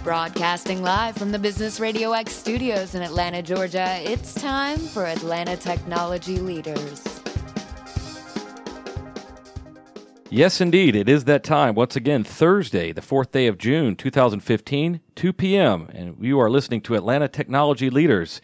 Broadcasting live from the Business Radio X studios in Atlanta, Georgia, it's time for Atlanta Technology Leaders. Yes, indeed. It is that time. Once again, Thursday, the 4th day of June, 2015, 2 p.m., and you are listening to Atlanta Technology Leaders,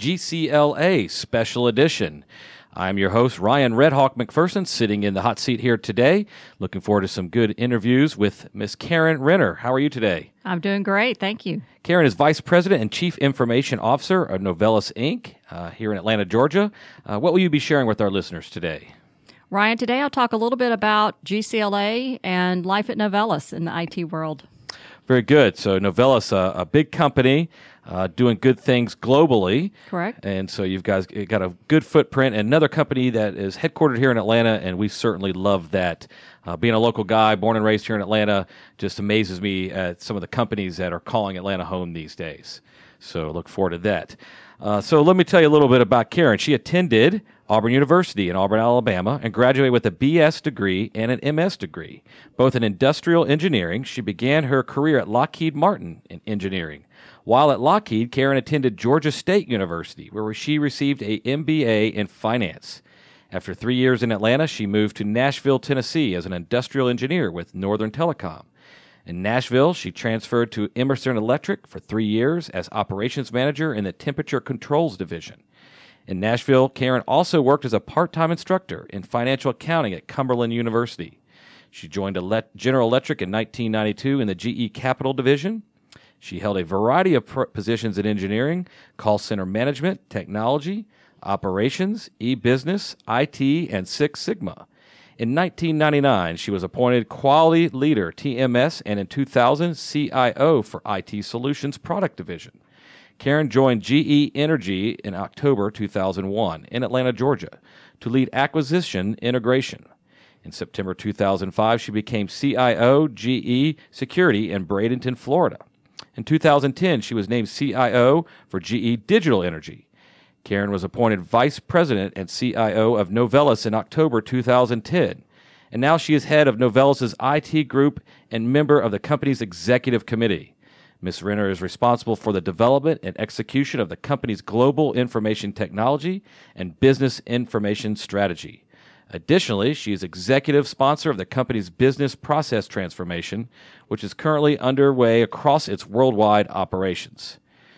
GCLA Special Edition. I'm your host, Ryan Redhawk McPherson, sitting in the hot seat here today. Looking forward to some good interviews with Miss Karen Renner. How are you today? I'm doing great. Thank you. Karen is Vice President and Chief Information Officer of Novellus, Inc. Here in Atlanta, Georgia. What will you be sharing with our listeners today? Ryan, today I'll talk a little bit about GCLA and life at Novellus in the IT world. Very good. So Novellus, a big company, doing good things globally. Correct. And so you've got a good footprint. And another company that is headquartered here in Atlanta, and we certainly love that. Being a local guy, born and raised here in Atlanta, just amazes me at some of the companies that are calling Atlanta home these days. So look forward to that. So let me tell you a little bit about Karen. She attended Auburn University in Auburn, Alabama, and graduated with a BS degree and an MS degree, both in industrial engineering. She began her career at Lockheed Martin in engineering. While at Lockheed, Karen attended Georgia State University, where she received an MBA in finance. After 3 years in Atlanta, she moved to Nashville, Tennessee as an industrial engineer with Northern Telecom. In Nashville, she transferred to Emerson Electric for 3 years as operations manager in the temperature controls division. In Nashville, Karen also worked as a part-time instructor in financial accounting at Cumberland University. She joined General Electric in 1992 in the GE Capital Division. She held a variety of positions in engineering, call center management, technology, operations, e-business, IT, and Six Sigma. In 1999, she was appointed Quality Leader, TMS, and in 2000, CIO for IT Solutions Product Division. Karen joined GE Energy in October 2001 in Atlanta, Georgia, to lead acquisition integration. In September 2005, she became CIO GE Security in Bradenton, Florida. In 2010, she was named CIO for GE Digital Energy. Karen was appointed Vice President and CIO of Novellus in October 2010, and now she is head of Novellus's IT group and member of the company's executive committee. Ms. Renner is responsible for the development and execution of the company's global information technology and business information strategy. Additionally, she is executive sponsor of the company's business process transformation, which is currently underway across its worldwide operations.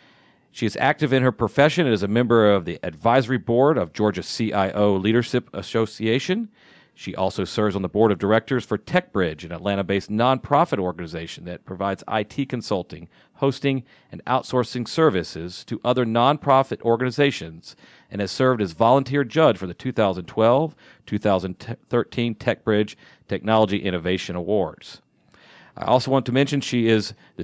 She is active in her profession and is a member of the advisory board of Georgia CIO Leadership Association. She also serves on the board of directors for TechBridge, an Atlanta-based nonprofit organization that provides IT consulting, hosting, and outsourcing services to other nonprofit organizations, and has served as volunteer judge for the 2012-2013 TechBridge Technology Innovation Awards. I also want to mention she is the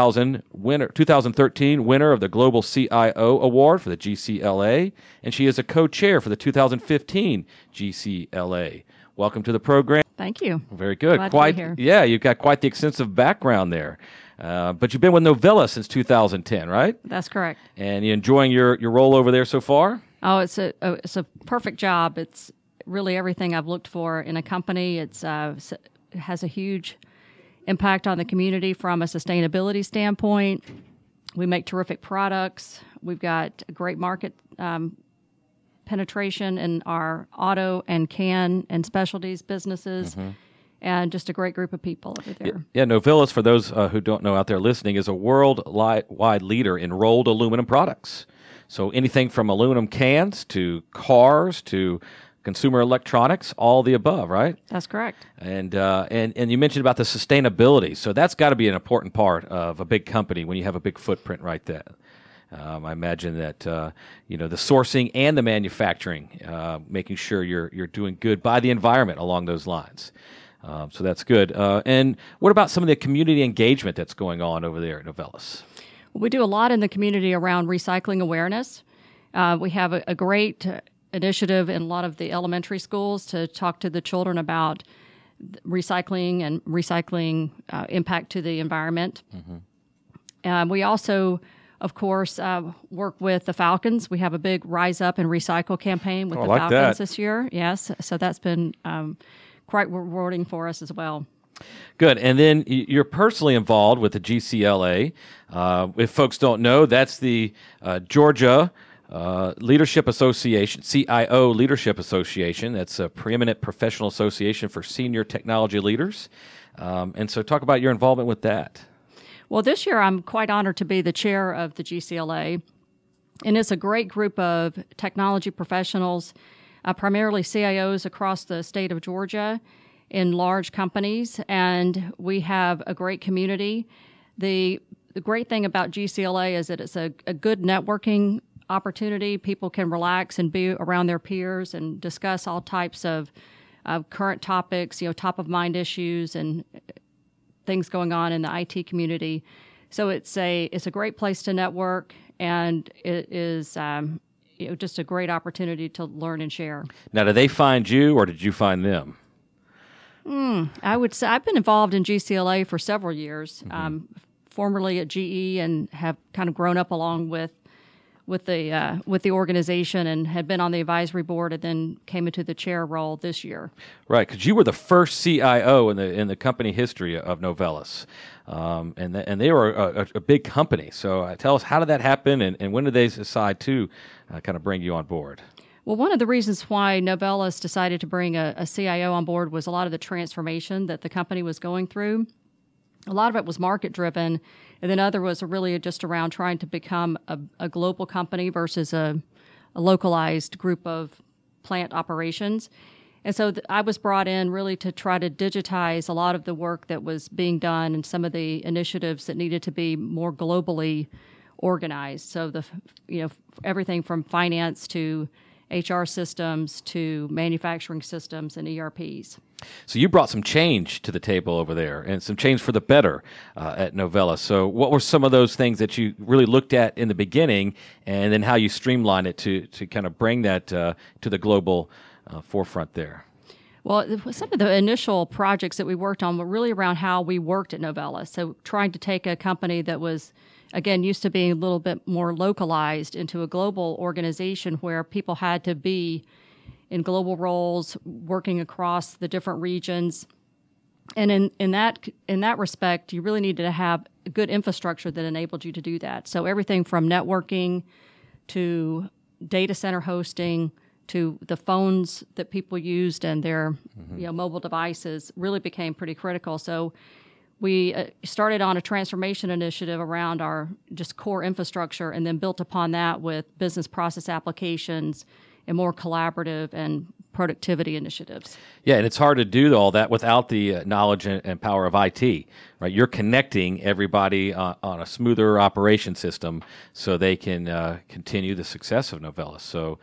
2013 winner of the Global CIO Award for the GCLA, and she is a co-chair for the 2015 GCLA. Welcome to the program. Thank you. Very good. Glad to be here. Yeah, you've got quite the extensive background there. But you've been with Novellus since 2010, right? That's correct. And you enjoying your role over there so far? Oh, it's a perfect job. It's really everything I've looked for in a company. It has a huge impact on the community from a sustainability standpoint. We make terrific products. We've got a great market penetration in our auto and can and specialties businesses, and just a great group of people over there. Yeah, Novellus, for those who don't know out there listening, is a worldwide leader in rolled aluminum products. So anything from aluminum cans to cars to consumer electronics, all the above, right? That's correct. And you mentioned about the sustainability. So that's got to be an important part of a big company when you have a big footprint right there. I imagine that the sourcing and the manufacturing, making sure you're doing good by the environment along those lines. So that's good. And what about some of the community engagement that's going on over there at Novellus? We do a lot in the community around recycling awareness. We have a great initiative in a lot of the elementary schools to talk to the children about recycling and recycling impact to the environment. We also, of course, work with the Falcons. We have a big Rise Up and Recycle campaign with the Falcons this year. Yes, so that's been quite rewarding for us as well. Good. And then you're personally involved with the GCLA. If folks don't know, that's the Georgia Leadership Association, CIO Leadership Association. That's a preeminent professional association for senior technology leaders. And so talk about your involvement with that. Well, this year I'm quite honored to be the chair of the GCLA. And it's a great group of technology professionals, primarily CIOs across the state of Georgia in large companies. And we have a great community. The great thing about GCLA is that it's a good networking opportunity. People can relax and be around their peers and discuss all types of current topics, top of mind issues and things going on in the IT community. So it's a great place to network, and it is just a great opportunity to learn and share. Now, did they find you, or did you find them? I would say I've been involved in GCLA for several years, formerly at GE, and have kind of grown up along with the organization, and had been on the advisory board, and then came into the chair role this year. Right, because you were the first CIO in the company history of Novellus, and they were a big company. So tell us, how did that happen, and when did they decide to kind of bring you on board? Well, one of the reasons why Novellus decided to bring a CIO on board was a lot of the transformation that the company was going through. A lot of it was market-driven, and then other was really just around trying to become a global company versus a localized group of plant operations. And so I was brought in really to try to digitize a lot of the work that was being done and some of the initiatives that needed to be more globally organized. So everything from finance to HR systems to manufacturing systems and ERPs. So you brought some change to the table over there, and some change for the better at Novellus. So what were some of those things that you really looked at in the beginning, and then how you streamlined it to kind of bring that to the global forefront there? Well, some of the initial projects that we worked on were really around how we worked at Novellus. So trying to take a company that was, again, used to being a little bit more localized into a global organization where people had to be in global roles, working across the different regions. And in that respect, you really needed to have a good infrastructure that enabled you to do that. So everything from networking to data center hosting to the phones that people used and their mobile devices really became pretty critical. So we started on a transformation initiative around our just core infrastructure, and then built upon that with business process applications and more collaborative and productivity initiatives. Yeah, and it's hard to do all that without the knowledge and power of IT, right? You're connecting everybody on a smoother operation system so they can continue the success of Novellus. So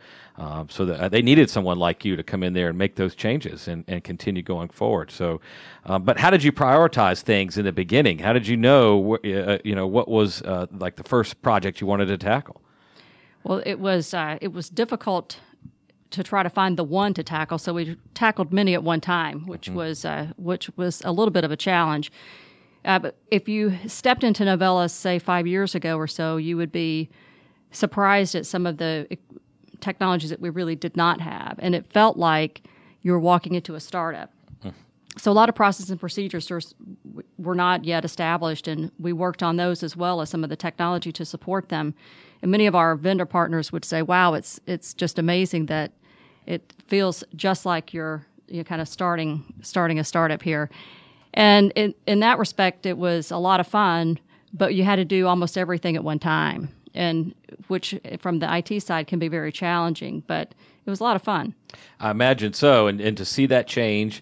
they needed someone like you to come in there and make those changes and continue going forward. So, but how did you prioritize things in the beginning? How did you know, what was like the first project you wanted to tackle? Well, it was difficult to try to find the one to tackle, so we tackled many at one time, which was a little bit of a challenge. But if you stepped into Novellus, say 5 years ago or so, you would be surprised at some of the technologies that we really did not have, and it felt like you were walking into a startup. So a lot of processes and procedures were not yet established, and we worked on those as well as some of the technology to support them. And many of our vendor partners would say, "Wow, it's just amazing that it feels just like you're kind of starting a startup here." And in that respect, it was a lot of fun, but you had to do almost everything at one time, and which from the IT side can be very challenging, but it was a lot of fun. I imagine so, and to see that change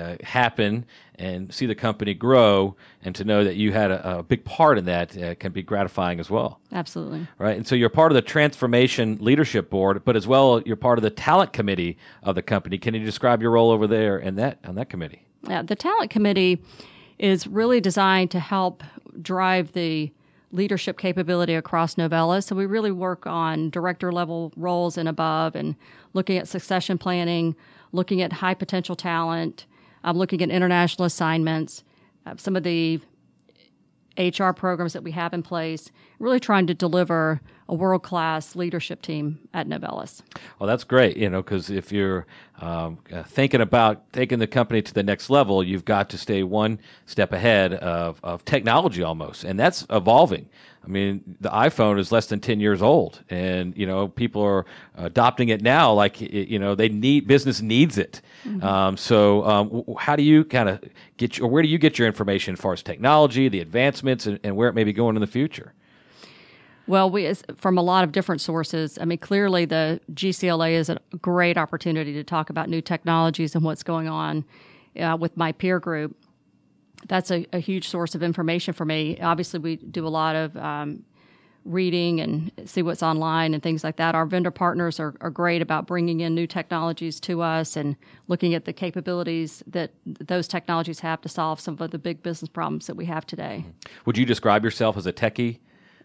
happen and see the company grow, and to know that you had a big part in that can be gratifying as well. Absolutely. Right, and so you're part of the Transformation Leadership Board, but as well you're part of the Talent Committee of the company. Can you describe your role over there on that committee? Yeah, the Talent Committee is really designed to help drive the leadership capability across Novellus. So we really work on director level roles and above, and looking at succession planning, looking at high potential talent, looking at international assignments, some of the HR programs that we have in place, really trying to deliver a world-class leadership team at Novellus. Well, that's great, because if you're thinking about taking the company to the next level, you've got to stay one step ahead of technology almost, and that's evolving. I mean, the iPhone is less than 10 years old, and people are adopting it now. Like business needs it. So, how do you kind of where do you get your information as far as technology, the advancements, and where it may be going in the future? Well, from a lot of different sources. I mean, clearly the GCLA is a great opportunity to talk about new technologies and what's going on with my peer group. That's a huge source of information for me. Obviously, we do a lot of reading and see what's online and things like that. Our vendor partners are great about bringing in new technologies to us and looking at the capabilities that those technologies have to solve some of the big business problems that we have today. Would you describe yourself as a techie?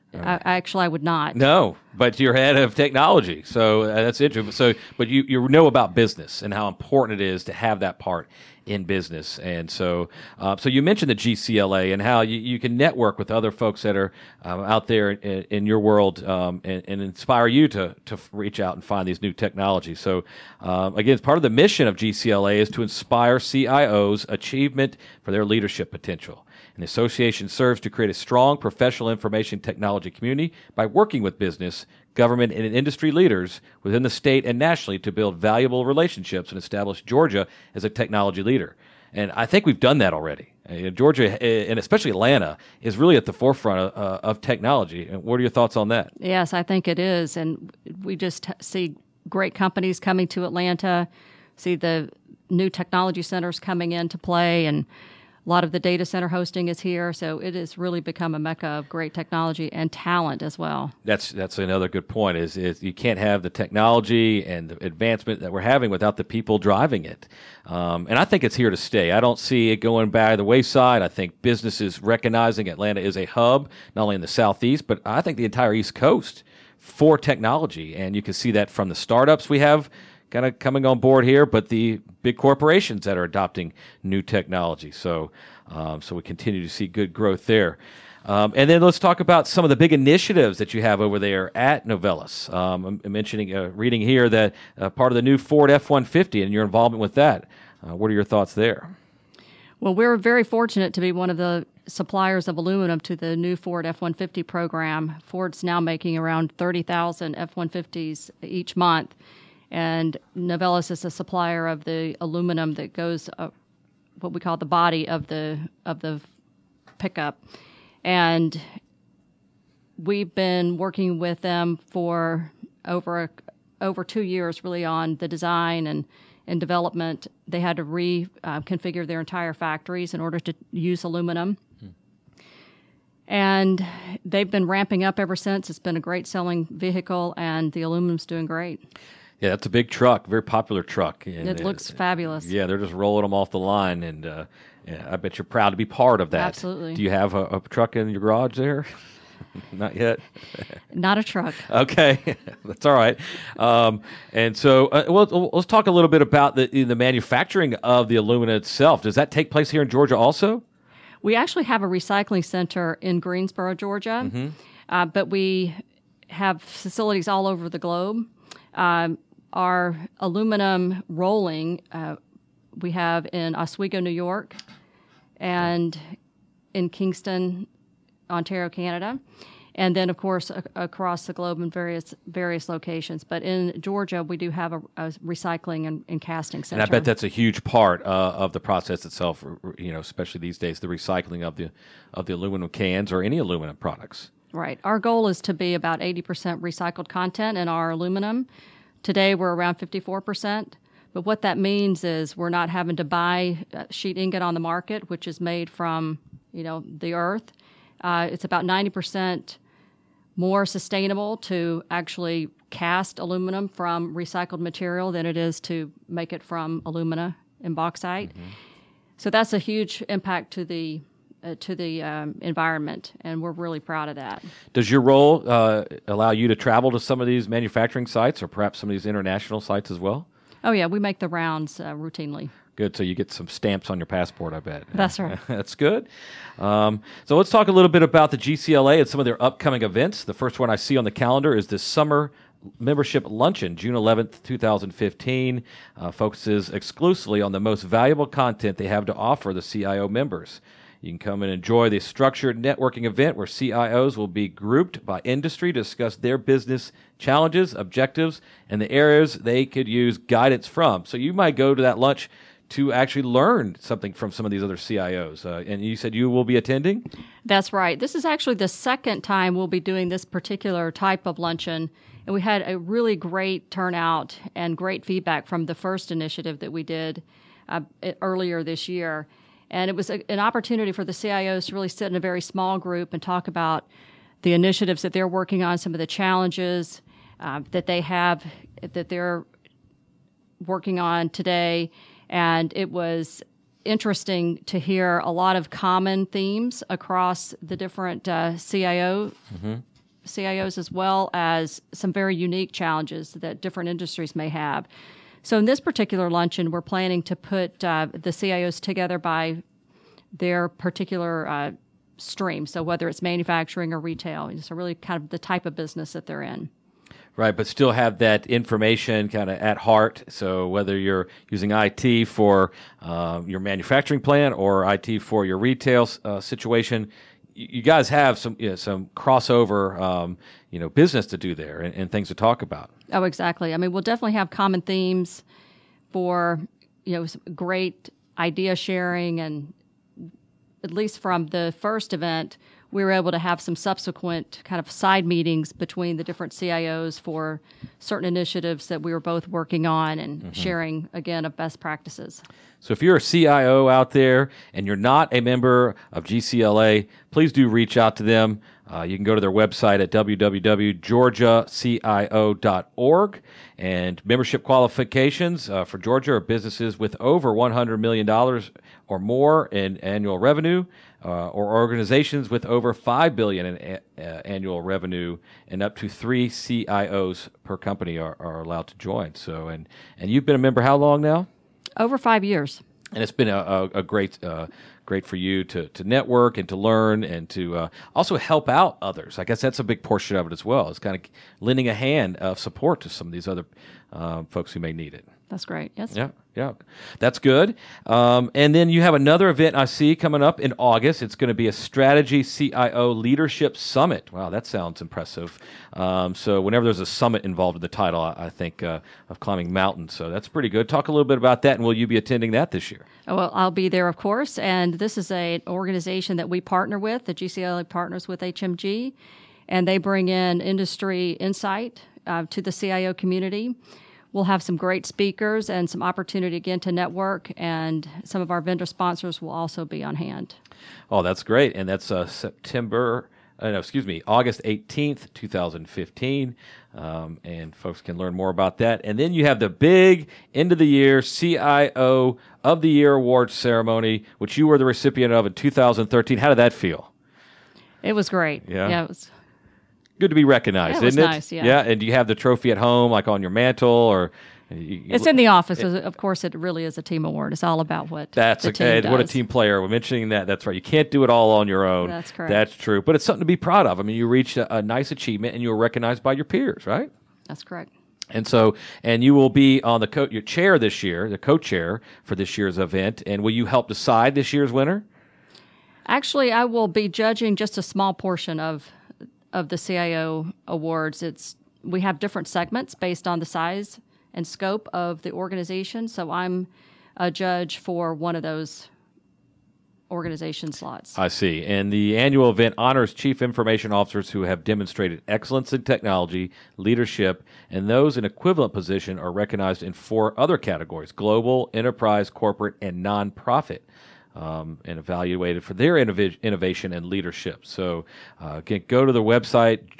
I would not. No, but you're head of technology, so that's interesting. So, but you know about business and how important it is to have that part in business, and so you mentioned the GCLA and how you can network with other folks that are out there in your world and inspire you to reach out and find these new technologies. So, again, part of the mission of GCLA is to inspire CIOs' achievement for their leadership potential. And the association serves to create a strong professional information technology community by working with business, government, and industry leaders within the state and nationally to build valuable relationships and establish Georgia as a technology leader. And I think we've done that already. Georgia, and especially Atlanta, is really at the forefront of technology. And what are your thoughts on that? Yes, I think it is. And we just see great companies coming to Atlanta, see the new technology centers coming into play, and a lot of the data center hosting is here, so it has really become a mecca of great technology and talent as well. That's another good point, is you can't have the technology and the advancement that we're having without the people driving it. And I think it's here to stay. I don't see it going by the wayside. I think businesses recognizing Atlanta is a hub, not only in the Southeast, but I think the entire East Coast for technology. And you can see that from the startups we have kind of coming on board here, but the big corporations that are adopting new technology. So we continue to see good growth there. And then let's talk about some of the big initiatives that you have over there at Novellus. I'm mentioning, reading here that part of the new Ford F-150 and your involvement with that. What are your thoughts there? Well, we're very fortunate to be one of the suppliers of aluminum to the new Ford F-150 program. Ford's now making around 30,000 F-150s each month. And Novellus is a supplier of the aluminum that goes what we call the body of the pickup. And we've been working with them for over 2 years, really, on the design and development. They had to reconfigure their entire factories in order to use aluminum. And they've been ramping up ever since. It's been a great selling vehicle, and the aluminum's doing great. Yeah, that's a big truck, very popular truck. And it looks fabulous. Yeah, they're just rolling them off the line, and I bet you're proud to be part of that. Absolutely. Do you have a truck in your garage there? Not yet? Not a truck. Okay, that's all right. And so let's talk a little bit about the manufacturing of the aluminum itself. Does that take place here in Georgia also? We actually have a recycling center in Greensboro, Georgia, but we have facilities all over the globe. Our aluminum rolling, we have in Oswego, New York, and in Kingston, Ontario, Canada, and then, of course, across the globe in various locations. But in Georgia, we do have a recycling and casting center. And I bet that's a huge part of the process itself, especially these days, the recycling of the aluminum cans or any aluminum products. Right. Our goal is to be about 80% recycled content in our aluminum. Today, we're around 54%. But what that means is we're not having to buy sheet ingot on the market, which is made from, the earth. It's about 90% more sustainable to actually cast aluminum from recycled material than it is to make it from alumina and bauxite. Mm-hmm. So that's a huge impact to the environment, and we're really proud of that. Does your role allow you to travel to some of these manufacturing sites or perhaps some of these international sites as well? Oh, yeah, we make the rounds routinely. Good. So you get some stamps on your passport, I bet. That's right. That's good. So let's talk a little bit about the GCLA and some of their upcoming events. The first one I see on the calendar is this summer membership luncheon, June 11th, 2015. Focuses exclusively on the most valuable content they have to offer the CIO members. You can come and enjoy the structured networking event where CIOs will be grouped by industry to discuss their business challenges, objectives, and the areas they could use guidance from. So you might go to that lunch to actually learn something from some of these other CIOs. And you said you will be attending? That's right. This is actually the second time we'll be doing this particular type of luncheon. And we had a really great turnout and great feedback from the first initiative that we did earlier this year. And it was an opportunity for the CIOs to really sit in a very small group and talk about the initiatives that they're working on, some of the challenges that they have, that they're working on today. And it was interesting to hear a lot of common themes across the different CIOs, as well as some very unique challenges that different industries may have. So in this particular luncheon, we're planning to put the CIOs together by their particular stream. So whether it's manufacturing or retail, so really kind of the type of business that they're in. Right, but still have that information kind of at heart. So whether you're using IT for your manufacturing plant or IT for your retail situation, you guys have some crossover business to do there and things to talk about. Oh, exactly. I mean, we'll definitely have common themes for some great idea sharing, and at least from the first event, we were able to have some subsequent kind of side meetings between the different CIOs for certain initiatives that we were both working on and sharing, again, of best practices. So if you're a CIO out there and you're not a member of GCLA, please do reach out to them. You can go to their website at www.georgiacio.org. And membership qualifications for Georgia are businesses with over $100 million or more in annual revenue, or organizations with over $5 billion in annual revenue, and up to 3 CIOs per company are allowed to join. So, and you've been a member how long now? Over 5 years. And it's been a great for you to network and to learn and to also help out others. I guess that's a big portion of it as well. It's kind of lending a hand of support to some of these other folks who may need it. That's great. Yes. Yeah. That's good. And then you have another event I see coming up in August. It's going to be a Strategy CIO Leadership Summit. Wow, that sounds impressive. So whenever there's a summit involved in the title, I think of climbing mountains. So that's pretty good. Talk a little bit about that, and will you be attending that this year? Oh, well, I'll be there, of course. And this is an organization that we partner with. The GCLA partners with HMG, and they bring in industry insight to the CIO community. We'll have some great speakers and some opportunity, again, to network, and some of our vendor sponsors will also be on hand. Oh, that's great. And that's August 18th, 2015. And folks can learn more about that. And then you have the big end-of-the-year CIO of the Year Awards ceremony, which you were the recipient of in 2013. How did that feel? It was great. Yeah, it was good to be recognized, it was isn't it? Nice, yeah. Yeah, and do you have the trophy at home, like on your mantle, or? It's in the office. Of course, it really is a team award. It's all about what the team does. What a team player. We're mentioning that. That's right. You can't do it all on your own. That's correct. That's true. But it's something to be proud of. I mean, you reached a nice achievement, and you were recognized by your peers, right? That's correct. And so, and you will be on your chair this year, the co-chair for this year's event. And will you help decide this year's winner? Actually, I will be judging just a small portion of the CIO awards. We have different segments based on the size and scope of the organization. So I'm a judge for one of those organization slots. I see. And the annual event honors chief information officers who have demonstrated excellence in technology, leadership, and those in equivalent position are recognized in 4 other categories: global, enterprise, corporate, and nonprofit. And evaluated for their innovation and leadership. So again, go to the website,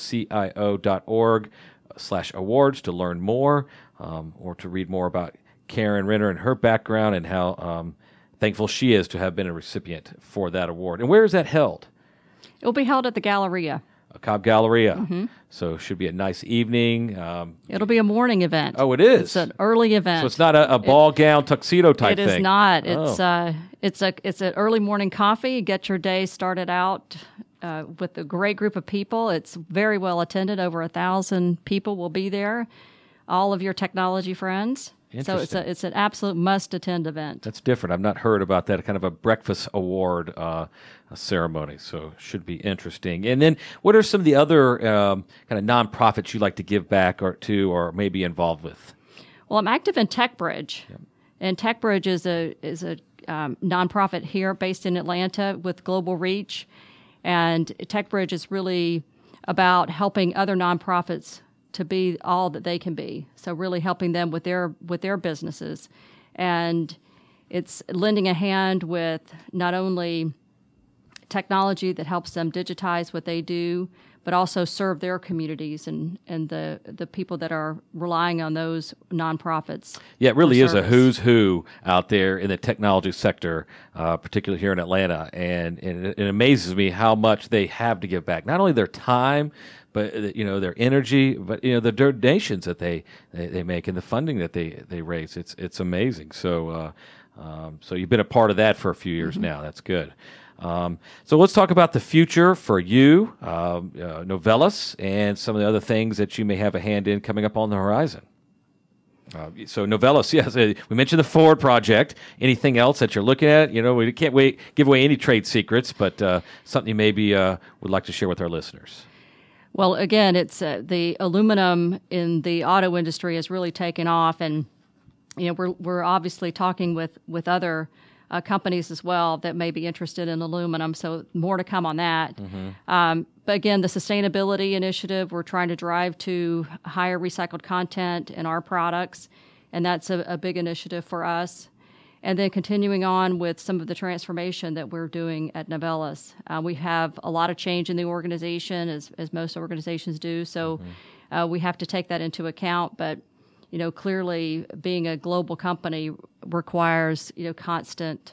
georgiacio.org/awards to learn more, or to read more about Karen Renner and her background and how thankful she is to have been a recipient for that award. And where is that held? It will be held at the Galleria. Cobb Galleria. So should be a nice evening. It'll be a morning event. Oh, it is. It's an early event. So it's not a ball gown tuxedo type thing. It is not. Oh. It's an early morning coffee. Get your day started out with a great group of people. It's very well attended. Over 1,000 people will be there. All of your technology friends. So it's an absolute must-attend event. That's different. I've not heard about that kind of a breakfast award ceremony, so should be interesting. And then what are some of the other kind of nonprofits you like to give back or maybe involved with? Well, I'm active in TechBridge, and TechBridge is a nonprofit here based in Atlanta with global reach, and TechBridge is really about helping other nonprofits to be all that they can be. So really helping them with their businesses. And it's lending a hand with not only technology that helps them digitize what they do, but also serve their communities and the people that are relying on those nonprofits. Yeah, it really is a who's who out there in the technology sector, particularly here in Atlanta. And it amazes me how much they have to give back. Not only their time, but their energy, but the donations that they make and the funding that they raise. It's amazing. So so you've been a part of that for a few years now. That's good. So let's talk about the future for you, Novellus, and some of the other things that you may have a hand in coming up on the horizon. So Novellus, yes, we mentioned the Ford project. Anything else that you're looking at? We can't give away any trade secrets, but something you maybe would like to share with our listeners. Well, again, it's the aluminum in the auto industry has really taken off, and we're obviously talking with other companies as well that may be interested in aluminum. So more to come on that. But again, the sustainability initiative, we're trying to drive to higher recycled content in our products, and that's a big initiative for us. And then continuing on with some of the transformation that we're doing at Novellus. We have a lot of change in the organization, as most organizations do, so we have to take that into account. But clearly being a global company requires constant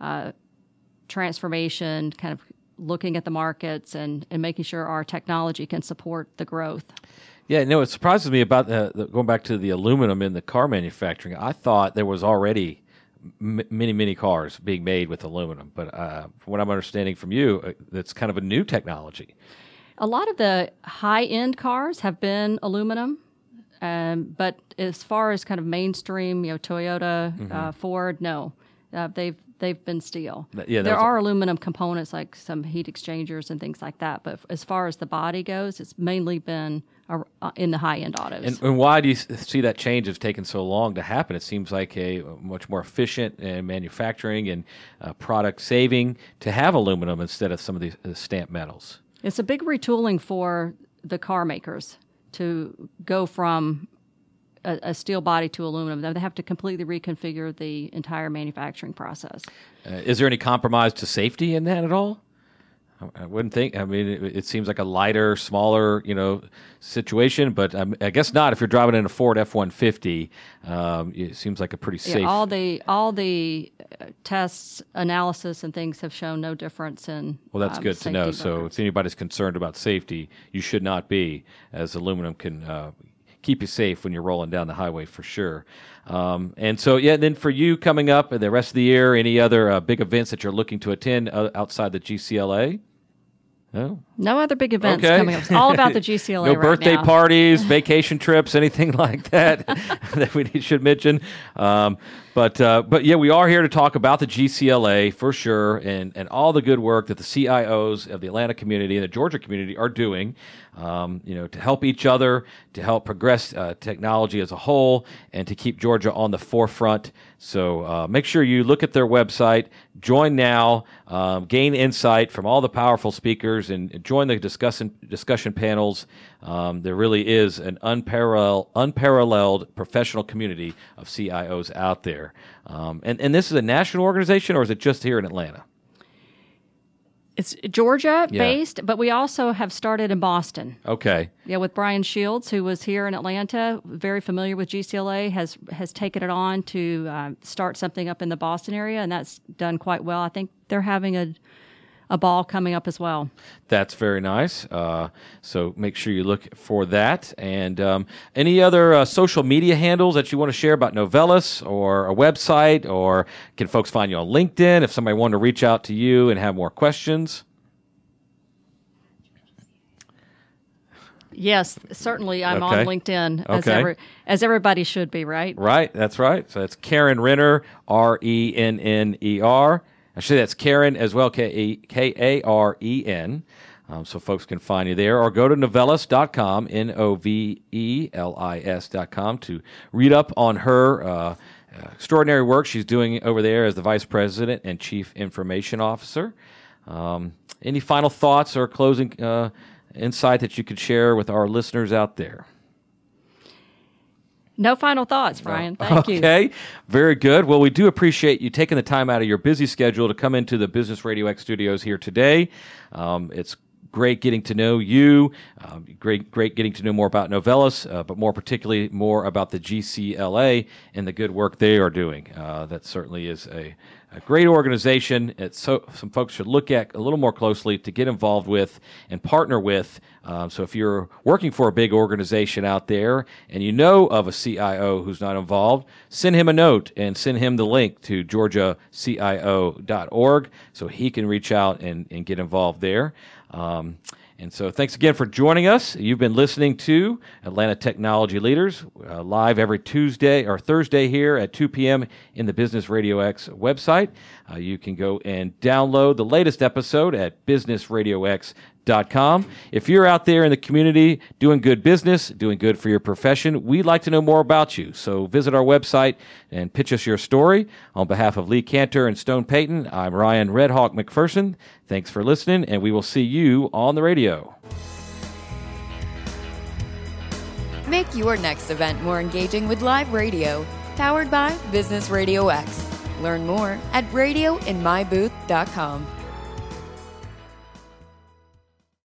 transformation, kind of looking at the markets and making sure our technology can support the growth. Yeah, it surprises me about going back to the aluminum in the car manufacturing. I thought there was already many cars being made with aluminum, but from what I'm understanding from you, that's kind of a new technology. A lot of the high-end cars have been aluminum, but as far as kind of mainstream, Toyota, Ford, no, they've been steel. Yeah, there are aluminum components like some heat exchangers and things like that, but as far as the body goes, it's mainly been in the high-end autos. And why do you see that change has taken so long to happen? It seems like a much more efficient manufacturing and product saving to have aluminum instead of some of these stamped metals. It's a big retooling for the car makers to go from a steel body to aluminum. They have to completely reconfigure the entire manufacturing process. Is there any compromise to safety in that at all? I wouldn't think. I mean, it seems like a lighter, smaller, situation, but I guess not. If you're driving in a Ford F-150, it seems like a pretty safe. Yeah, all the tests, analysis, and things have shown no difference in. Well, that's good to know. Records. So, if anybody's concerned about safety, you should not be, as aluminum can keep you safe when you're rolling down the highway for sure. And so, then for you coming up and the rest of the year, any other big events that you're looking to attend outside the GCLA? No other big events coming up. It's all about the GCLA no right birthday now. parties, vacation trips, anything like that that we should mention. But yeah, we are here to talk about the GCLA for sure and all the good work that the CIOs of the Atlanta community and the Georgia community are doing, to help each other, to help progress technology as a whole, and to keep Georgia on the forefront. So make sure you look at their website, join now, gain insight from all the powerful speakers, and join the discussion panels. There really is an unparalleled professional community of CIOs out there. And this is a national organization, or is it just here in Atlanta? It's Georgia-based, but we also have started in Boston. Okay. Yeah, with Brian Shields, who was here in Atlanta, very familiar with GCLA, has taken it on to start something up in the Boston area, and that's done quite well. I think they're having a a ball coming up as well. That's very nice. So make sure you look for that. And any other social media handles that you want to share about Novellus, or a website, or can folks find you on LinkedIn if somebody wanted to reach out to you and have more questions? Yes, certainly. I'm Okay. on LinkedIn, Okay. as everybody should be, right? Right, that's right. So that's Karen Renner, Renner. Actually, that's Karen as well, Karen. So folks can find you there, or go to Novellus.com, Novelis.com, to read up on her extraordinary work she's doing over there as the Vice President and Chief Information Officer. Any final thoughts or closing insight that you could share with our listeners out there? No final thoughts, Brian. Thank you. Okay, very good. Well, we do appreciate you taking the time out of your busy schedule to come into the Business Radio X studios here today. It's great getting to know you, great getting to know more about Novellus, but more particularly more about the GCLA and the good work they are doing. That certainly is a great organization. Some folks should look at a little more closely to get involved with and partner with. So if you're working for a big organization out there and you know of a CIO who's not involved, send him a note and send him the link to georgiacio.org so he can reach out and get involved there. And so thanks again for joining us. You've been listening to Atlanta Technology Leaders, live every Tuesday or Thursday here at 2 p.m. in the Business Radio X website. You can go and download the latest episode at businessradiox.com. If you're out there in the community doing good business, doing good for your profession, we'd like to know more about you. So visit our website and pitch us your story. On behalf of Lee Cantor and Stone Payton, I'm Ryan Redhawk McPherson. Thanks for listening, and we will see you on the radio. Make your next event more engaging with live radio, powered by Business Radio X. Learn more at radioinmybooth.com.